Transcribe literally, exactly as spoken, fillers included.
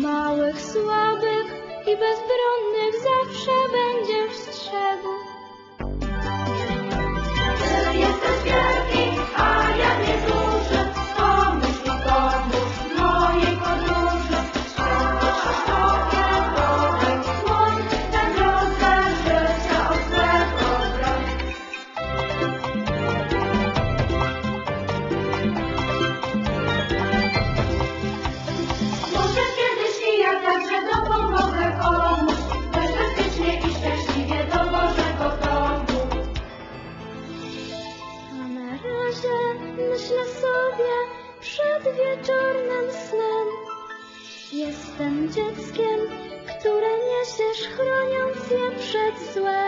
Małych, słabych i bezbronnych zawsze będziesz strzegł. Ty jesteś wielki, a ja nieduży. Pomóż mi, pomóż w mojej podróży. Światło okiem wodę słoń, na drodze życia od złego broń. Może kiedyś i ja także dopomogę komuś, bezpiecznie i szczęśliwie do Bożego domu. A na razie myślę sobie przed wieczornym snem. Jestem dzieckiem, które niesiesz, chroniąc je przed złem.